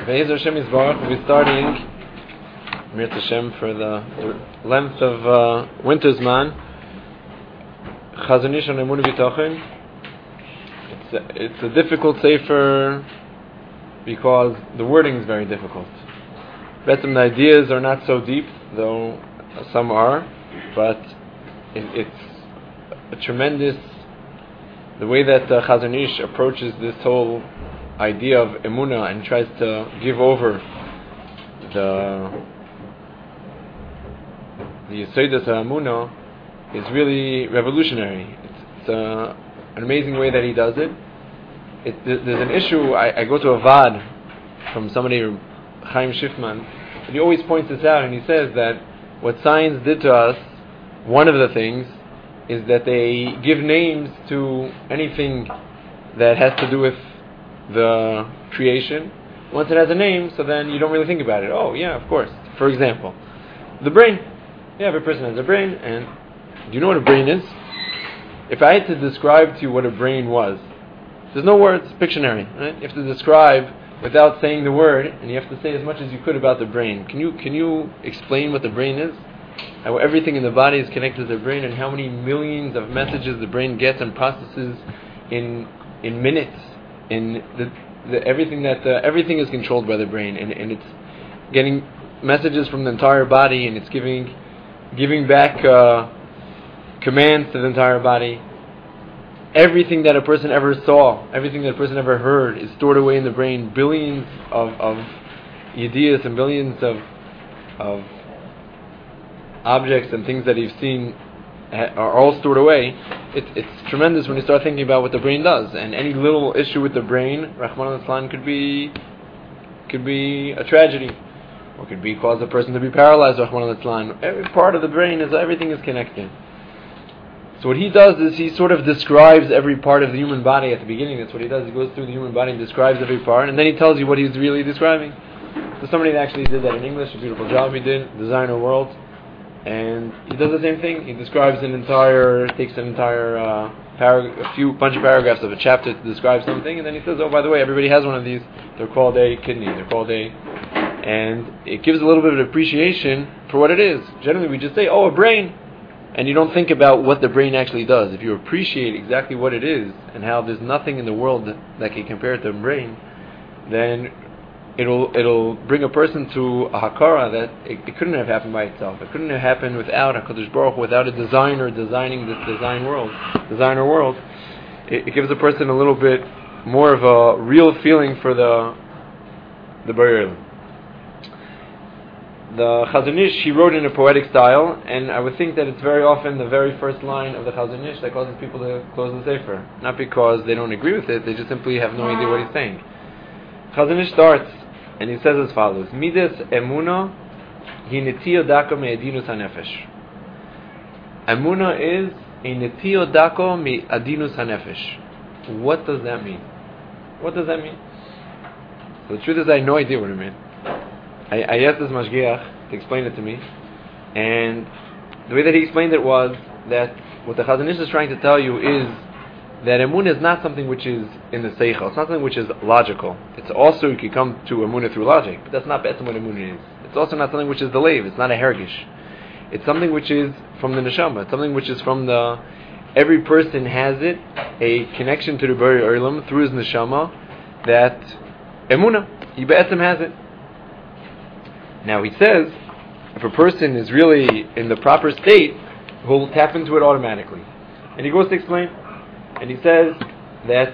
Be'ezer Hashem Yisbarach, we'll be starting Mir Hashem for the length of winter's man. Chazon Ish on Emunah B'Tochen. It's a difficult sefer because the wording is very difficult. But the ideas are not so deep, though some are. But it's a tremendous. The way that Chazon Ish approaches this whole idea of emunah and tries to give over the Yesodot of emunah is really revolutionary. It's an amazing way that he does it. There's an issue. I go to a vad from somebody, Chaim Schiffman, and he always points this out, and he says that what science did to us, one of the things, is that they give names to anything that has to do with the creation. Once it has a name, so then you don't really think about it. Oh, yeah, of course. For example, the brain. Yeah, every person has a brain, and do you know what a brain is? If I had to describe to you what a brain was, there's no words, Pictionary, right? You have to describe without saying the word, and you have to say as much as you could about the brain. Can you explain what the brain is? How everything in the body is connected to the brain, and how many millions of messages the brain gets and processes in minutes. In everything is controlled by the brain, and it's getting messages from the entire body, and it's giving back commands to the entire body. Everything that a person ever saw, everything that a person ever heard, is stored away in the brain. Billions of ideas and billions of objects and things that you've seen are all stored away. It's tremendous when you start thinking about what the brain does, and any little issue with the brain, Rahman al-Islam, could be a tragedy, or could cause a person to be paralyzed. Rahman al-Islam. Every part of the brain everything is connected. So what he does is he sort of describes every part of the human body at the beginning. That's what he does. He goes through the human body and describes every part, and then he tells you what he's really describing. So somebody that actually did that in English, a beautiful job he did, Designer World. And he does the same thing. He describes takes an entire bunch of paragraphs of a chapter to describe something, and then he says, oh, by the way, everybody has one of these. They're called a kidney. And it gives a little bit of appreciation for what it is. Generally, we just say, oh, a brain. And you don't think about what the brain actually does. If you appreciate exactly what it is, and how there's nothing in the world that can compare it to a brain, then it'll bring a person to a hakara that it couldn't have happened by itself. It couldn't have happened without HaKadosh Baruch Hu, without a designer designing this designer world. It gives a person a little bit more of a real feeling for the Borei Olam. The Chazon Ish, he wrote in a poetic style, and I would think that it's very often the very first line of the Chazon Ish that causes people to close the sefer. Not because they don't agree with it, they just simply have no idea what he's saying. Chazon Ish starts, and he says as follows: Midas emuna hi netio dako me'adinus hanefesh. Emuna is a netio dako me'adinus hanefesh. What does that mean? What does that mean? So the truth is, I have no idea what it means. I asked this mashgiach to explain it to me, and the way that he explained it was that what the Chazon Ish is trying to tell you is that emunah is not something which is in the seichel. It's not something which is logical. It's also, you can come to emunah through logic, but that's not what emunah is. It's also not something which is the leiv. It's not a hergish. It's something which is from the neshama. It's something which is from the... Every person has it, a connection to the Borei Olam through his neshama, that emunah, he be'etzem has it. Now he says, if a person is really in the proper state, he'll tap into it automatically. And he goes to explain. And he says that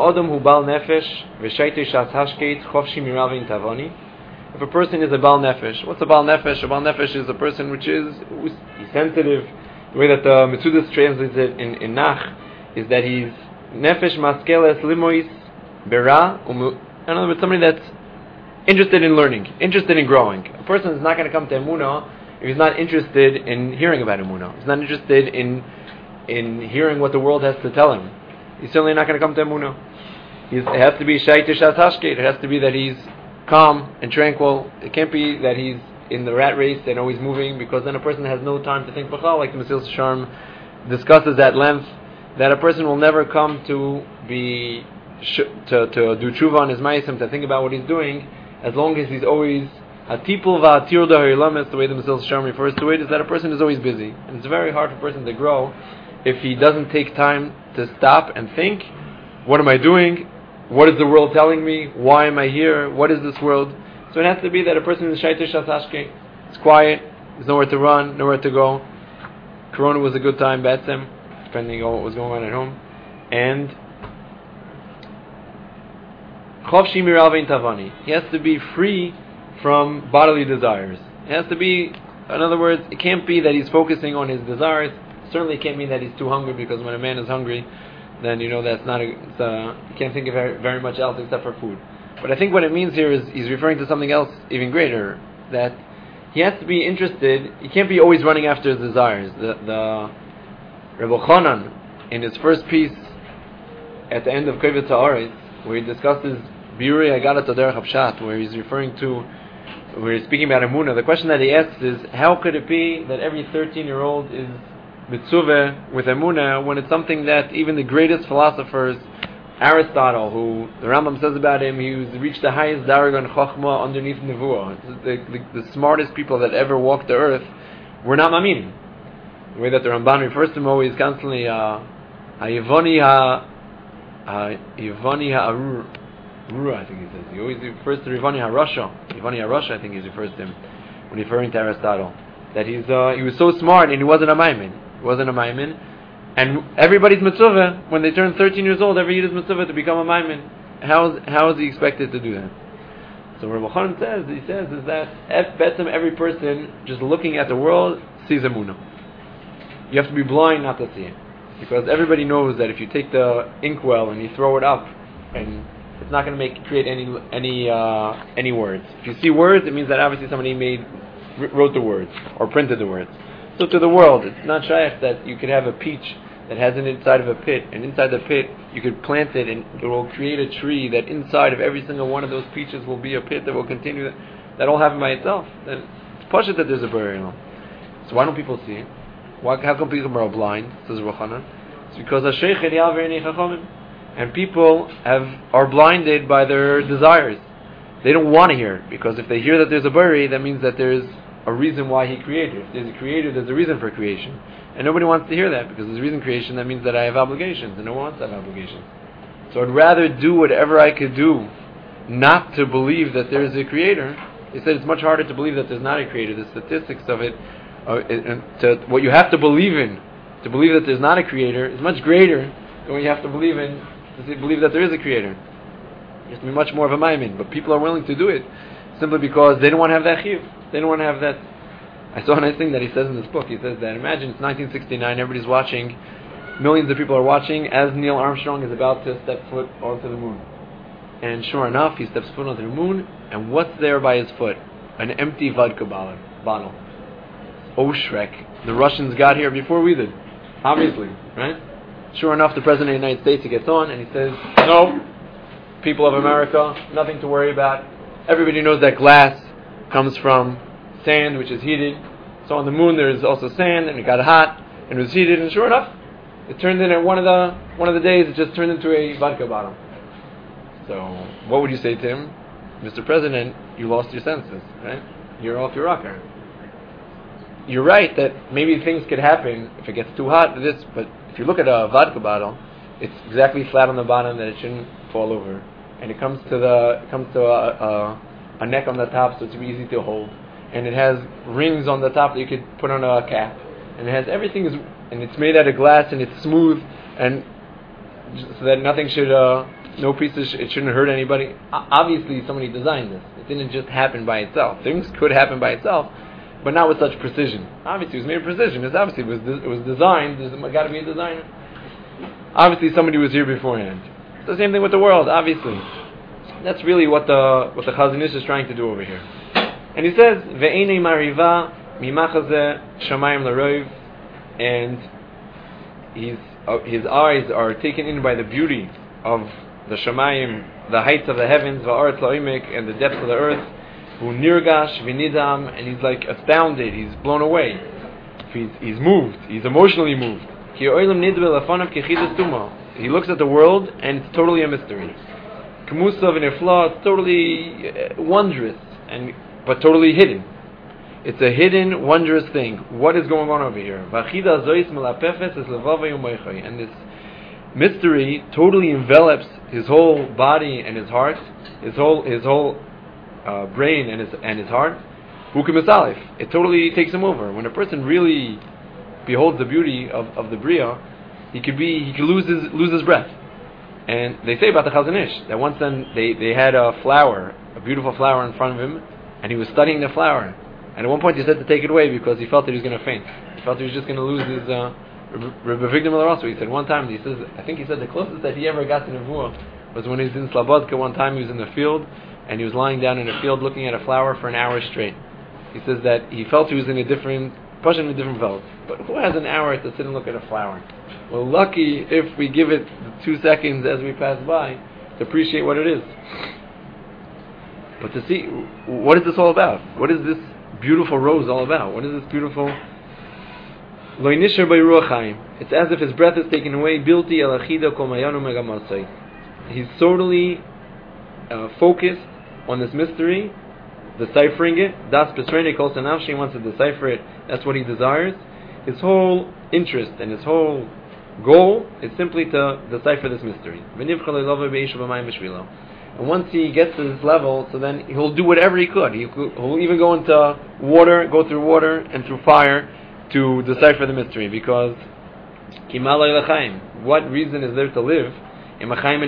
if a person is a bal nefesh, what's a bal nefesh? A bal nefesh is a person which is sensitive. The way that the Metzudas translates it in Nach is that he's nefesh maskeles limois bera. In other words, somebody that's interested in learning, interested in growing. A person is not going to come to emunah if he's not interested in hearing about emunah. He's not interested in hearing what the world has to tell him. He's certainly not going to come to emunah. It has to be shaitish hashkeit. It has to be that he's calm and tranquil. It can't be that he's in the rat race and always moving, because then a person has no time to think b'chal, like the Mesilas Yesharim discusses at length, that a person will never come to do tshuva on his ma'asim, to think about what he's doing, as long as he's always Hatipul va'atir da'harilamis, the way the Mesil Shalom refers to it, is that a person is always busy. And it's very hard for a person to grow if he doesn't take time to stop and think, what am I doing? What is the world telling me? Why am I here? What is this world? So it has to be that a person is Shaita Shasashke. It's quiet, there's nowhere to run, nowhere to go. Corona was a good time, Batsem, depending on what was going on at home. And he has to be free from bodily desires. It has to be, in other words, it can't be that he's focusing on his desires. Certainly it can't mean that he's too hungry, because when a man is hungry, then that's not you can't think of very much else except for food. But I think what it means here is he's referring to something else even greater, that he has to be interested. He can't be always running after his desires. The Rebbe Chanan, in his first piece at the end of Kovetz Haaretz, where he discusses Birui Agadat Derech Hapshat, where he's speaking about Emunah, the question that he asks is, how could it be that every 13-year-old is mitzuveh with Emunah when it's something that even the greatest philosophers, Aristotle, who the Rambam says about him, he reached the highest Daragon Chochmah underneath Nevuah. The smartest people that ever walked the earth were not Maminim. The way that the Ramban refers to him always constantly, Yevoni Ha'arura, I think he says. He always refers to Yevoni Ha'rasha, I think he refers to him when referring to Aristotle. That he was so smart and he wasn't a Maimin. And everybody's mitzvah, when they turn 13 years old, every Yid is mitzvah to become a Maimin. How is he expected to do that? So Rebbe Chanan says is that every person just looking at the world sees Emunah. You have to be blind not to see it. Because everybody knows that if you take the inkwell and you throw it up, and it's not going to create any words. If you see words, it means that obviously somebody wrote the words or printed the words. So to the world, it's not shaykh that you could have a peach that has an inside of a pit, and inside the pit you could plant it and it will create a tree that inside of every single one of those peaches will be a pit that will continue. That'll happen by itself. Then it's pashut that there's a burial. So why don't people see it? How come people are blind? Says Rebbe Chanan. It's because and people are blinded by their desires. They don't want to hear it, because if they hear that there's a bari, that means that there's a reason why he created. If there's a creator, there's a reason for creation. And nobody wants to hear that, because there's a reason for creation. That means that I have obligations, and no one wants to have obligations. So I'd rather do whatever I could do not to believe that there is a creator. He said it's much harder to believe that there's not a creator. The statistics of it, what you have to believe in to believe that there's not a creator is much greater than what you have to believe in to believe that there is a creator. You have to be much more of a maimin, but people are willing to do it simply because they don't want to have that chiyuv. They don't want to have that. I saw a nice thing that he says in this book. He says that imagine it's 1969, everybody's watching, millions of people are watching as Neil Armstrong is about to step foot onto the moon. And sure enough, he steps foot onto the moon, and what's there by his foot? An empty vodka bottle. Oh Shrek, the Russians got here before we did. Obviously, right? Sure enough, the President of the United States, he gets on and he says, no, people of America, nothing to worry about. Everybody knows that glass comes from sand, which is heated. So on the moon there is also sand, and it got hot, and it was heated, and sure enough, it turned in at one of the days, it just turned into a vodka bottle. So what would you say to him? Mr. President, you lost your senses, right? You're off your rocker. You're right that maybe things could happen if it gets too hot, but if you look at a vodka bottle, it's exactly flat on the bottom that it shouldn't fall over, and it comes to a neck on the top, so it's easy to hold, and it has rings on the top that you could put on a cap, and it has everything and it's made out of glass, and it's smooth, and so that nothing should, no pieces, it shouldn't hurt anybody. Obviously, somebody designed this. It didn't just happen by itself. Things could happen by itself, but not with such precision. Obviously, it was made with precision. It was designed. There's got to be a designer. Obviously, somebody was here beforehand. It's the same thing with the world. Obviously, that's really what the Chazon Ish is trying to do over here. And he says, "Ve'enei mariva mimachazeh shamayim l'roiv," and his eyes are taken in by the beauty of the shamayim, the heights of the heavens, va'aretz la'imek, and the depths of the earth. Nirgash v'nidam, and he's like astounded, he's blown away, he's moved, he's emotionally moved. He looks at the world and it's totally a mystery. Kmusav and Ifla, it's totally wondrous, but totally hidden. It's a hidden, wondrous thing. What is going on over here? And this mystery totally envelops his whole body and his heart, his whole brain and his heart. It totally takes him over. When a person really beholds the beauty of the Bria, he could lose his breath. And they say about the Chazon Ish that once then they had a beautiful flower in front of him, and he was studying the flower. And at one point he said to take it away because he felt that he was going to faint. He felt he was just going to lose his. Rabbi Avigdor Milarosu, he said one time, I think he said the closest that he ever got to Nevuah was when he was in Slobodka. One time he was in the field, and he was lying down in a field looking at a flower for an hour straight. He says that he felt he was in a different world. But who has an hour to sit and look at a flower? Well, lucky if we give it 2 seconds as we pass by to appreciate what it is. But to see, what is this all about? What is this beautiful rose all about? What is this beautiful... It's as if his breath is taken away. He's totally focused on this mystery, deciphering it. He wants to decipher it. That's what he desires. His whole interest and his whole goal is simply to decipher this mystery. And once he gets to this level, so then he'll do whatever he could. He'll even go into water, go through water and through fire to decipher the mystery, because what reason is there to live? He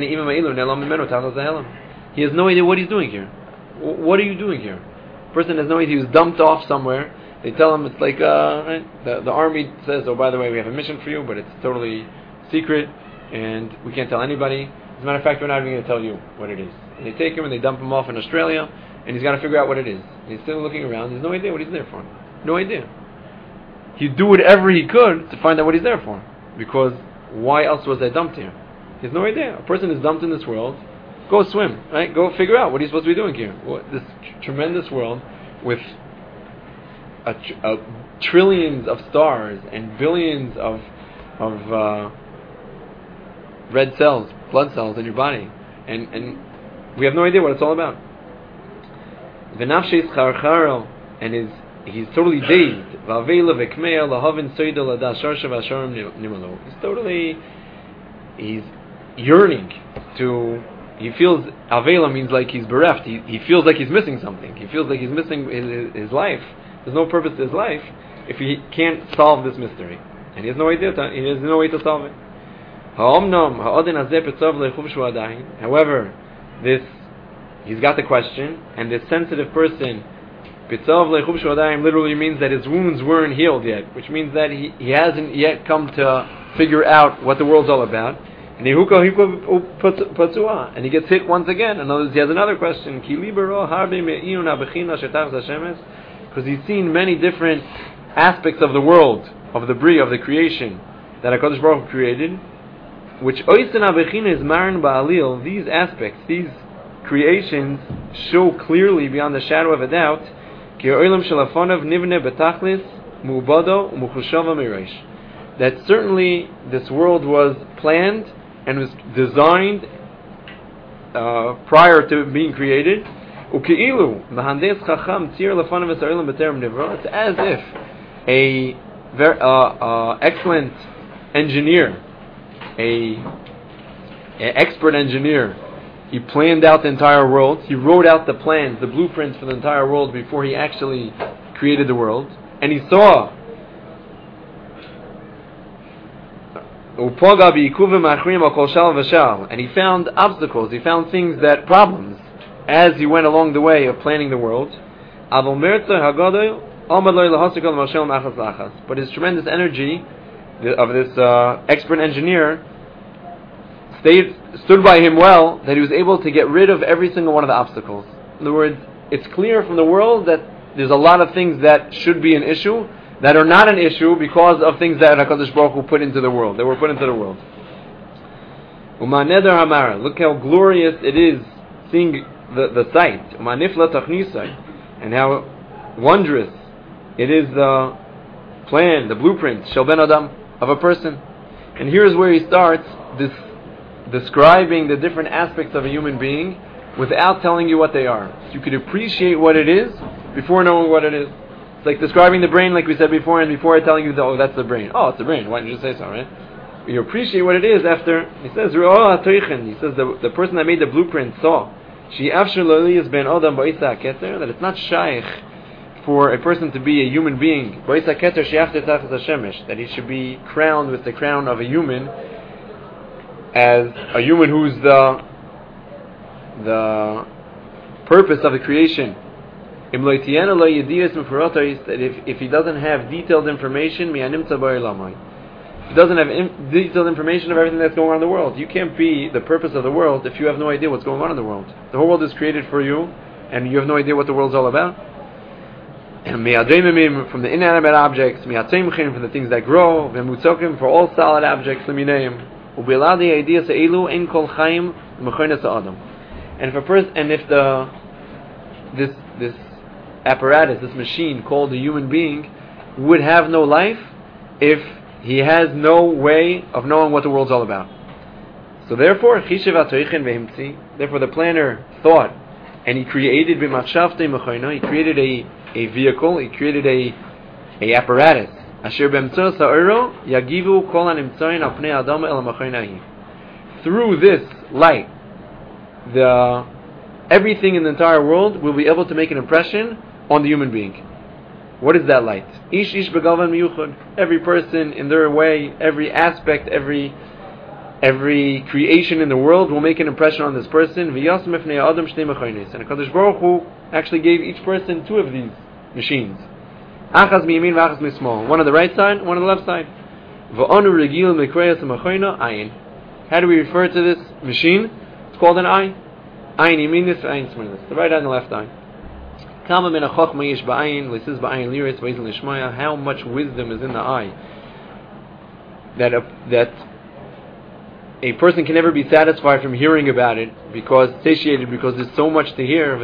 has no idea what he's doing here. What are you doing here? A person has no idea. He was dumped off somewhere. They tell him it's like right? the army says, oh, by the way, we have a mission for you, but it's totally secret and we can't tell anybody. As a matter of fact, we're not even going to tell you what it is. And they take him and they dump him off in Australia, and he's got to figure out what it is. And he's still looking around. He has no idea what he's there for. No idea. He'd do whatever he could to find out what he's there for. Because why else was I dumped here? He has no idea. A person is dumped in this world. Go swim, right? Go figure out what he's supposed to be doing here. This tremendous world with trillions of stars and billions of red cells, blood cells in your body, and we have no idea what it's all about. And he's totally dazed. He's yearning to. He feels avela means like he's bereft. He feels like he's missing something. He feels like he's missing his life. There's no purpose to his life if he can't solve this mystery, and he has no idea. He has no way to solve it. However, he's got the question, and this sensitive person, literally means that his wounds weren't healed yet, which means that he hasn't yet come to figure out what the world's all about. And he gets hit once again. In other words, he has another question. Because he's seen many different aspects of the world, of the Bria, of the creation that HaKadosh Baruch Hu created, which these aspects, these creations show clearly beyond the shadow of a doubt that certainly this world was planned and was designed prior to being created. It's as if a very excellent engineer, an expert engineer, he planned out the entire world. He wrote out the plans, the blueprints for the entire world before he actually created the world. And he saw and he found obstacles, he found problems as he went along the way of planning the world. But his tremendous energy of this expert engineer stood by him well, that he was able to get rid of every single one of the obstacles. In other words, it's clear from the world that there's a lot of things that should be an issue that are not an issue because of things that HaKadosh Baruch Hu put into the world. They were put into the world. Look how glorious it is seeing the sight. And how wondrous it is the plan, the blueprint, Shel Ben Adam, of a person. And here's where he starts this describing the different aspects of a human being without telling you what they are. So you could appreciate what it is before knowing what it is. It's like describing the brain, like we said before, and before telling you, oh, that's the brain. Oh, it's the brain. Why didn't you just say so, right? You appreciate what it is after. He says, he says the person that made the blueprint saw that it's not shaykh for a person to be a human being, that he should be crowned with the crown of a human, as a human who's the purpose of the creation. That if he doesn't have detailed information, if he doesn't have detailed information of everything that's going on in the world, you can't be the purpose of the world if you have no idea what's going on in the world. The whole world is created for you, and you have no idea what the world's all about. And from the inanimate objects, from the things that grow, for all solid objects, and if this apparatus, this machine called the human being, would have no life if he has no way of knowing what the world's all about. So therefore, the planner thought, and he created he created a vehicle, he created a apparatus. Through this light, everything in the entire world will be able to make an impression on the human being. What is that light? Ish begalvan miyuchad. Every person in their way, every aspect, every creation in the world will make an impression on this person. And HaKadosh Baruch Hu actually gave each person two of these machines. Achaz miyamin v'achaz mismol. One on the right side, one on the left side. How do we refer to this machine? It's called an eye. Ayin yaminis v'ayin shmalis. The right eye and the left eye. How much wisdom is in the eye that a person can never be satisfied from hearing about it, satiated because there's so much to hear.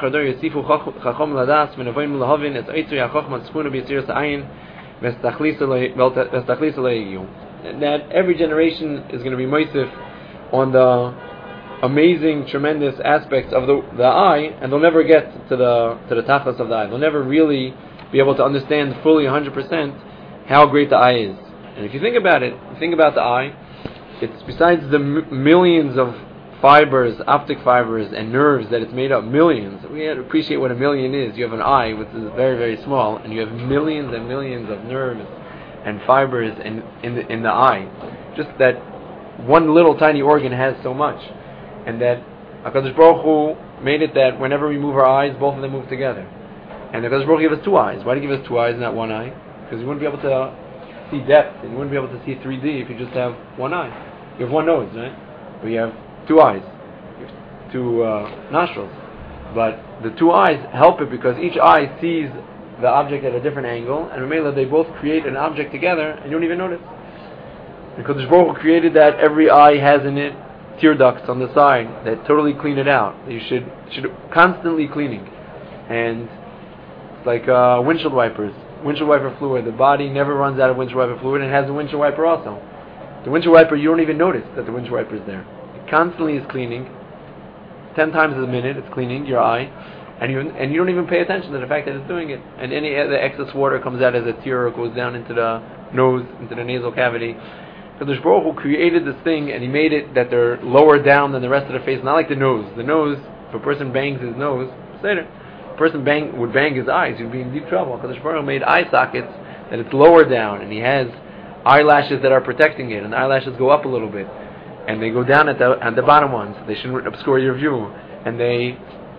That every generation is going to be moisif on the amazing, tremendous aspects of the eye, and they'll never get to the tachlis of the eye. They'll never really be able to understand fully 100% how great the eye is. And if you think about it, think about the eye, it's besides the millions of fibers, optic fibers, and nerves that it's made up, millions. We have to appreciate what a million is. You have an eye, which is very, very small, and you have millions and millions of nerves and fibers in the eye. Just that one little tiny organ has so much. And that HaKadosh Baruch Hu made it that whenever we move our eyes, both of them move together. And HaKadosh Baruch Hu gave us two eyes. Why did he give us two eyes, not one eye? Because you wouldn't be able to see depth, and you wouldn't be able to see 3D if you just have one eye. You have one nose, right? But you have two eyes. You have two nostrils. But the two eyes help it because each eye sees the object at a different angle, and Mamela, they both create an object together, and you don't even notice. And HaKadosh Baruch Hu created that every eye has in it tear ducts on the side that totally clean it out. You should constantly cleaning, and it's like windshield wipers, windshield wiper fluid. The body never runs out of windshield wiper fluid, and it has a windshield wiper also. The windshield wiper, you don't even notice that the windshield wiper is there. It constantly is cleaning, 10 times a minute. It's cleaning your eye, and you don't even pay attention to the fact that it's doing it. And any of the excess water comes out as a tear or goes down into the nose, into the nasal cavity. Kadosh Baruch Hu created this thing, and he made it that they're lower down than the rest of the face, not like the nose. The nose, if a person bangs his nose, say it. If a person would bang his eyes, he'd be in deep trouble. Kadosh Baruch Hu made eye sockets that it's lower down, and he has eyelashes that are protecting it, and the eyelashes go up a little bit, and they go down at the bottom ones. They shouldn't obscure your view, and the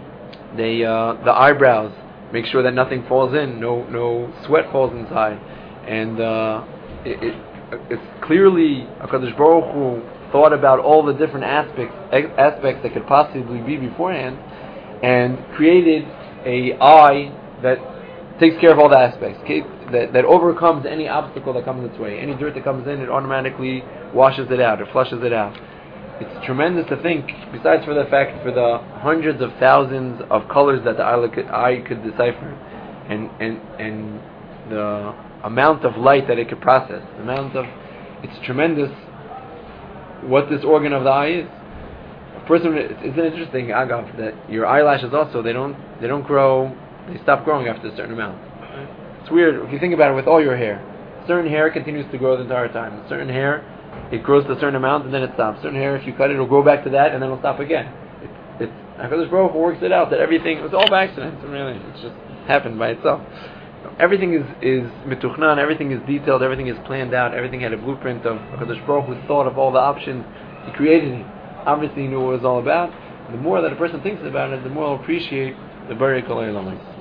eyebrows make sure that nothing falls in, no sweat falls inside, and it's clearly HaKadosh Baruch Hu thought about all the different aspects that could possibly be beforehand, and created a eye that takes care of all the aspects, that overcomes any obstacle that comes its way. Any dirt that comes in, it automatically washes it out, it flushes it out. It's tremendous to think, besides for the fact, for the hundreds of thousands of colors that the eye could decipher, and the amount of light that it could process, it's tremendous what this organ of the eye is. A person, it's an interesting agav that your eyelashes also they don't grow, they stop growing after a certain amount. It's weird if you think about it with all your hair. Certain hair continues to grow the entire time. Certain hair, it grows to a certain amount and then it stops. Certain hair, if you cut it, it'll grow back to that and then it'll stop again. It's HaKadosh Baruch Hu works it out that everything, it was all by accident, really. It's just happened by itself. Everything is mituchnan, everything is detailed, everything is planned out, everything had a blueprint of HaKadosh Baruch Hu thought of all the options. He created it. Obviously he knew what it was all about. The more that a person thinks about it, the more he'll appreciate the Bari Kol Olamai.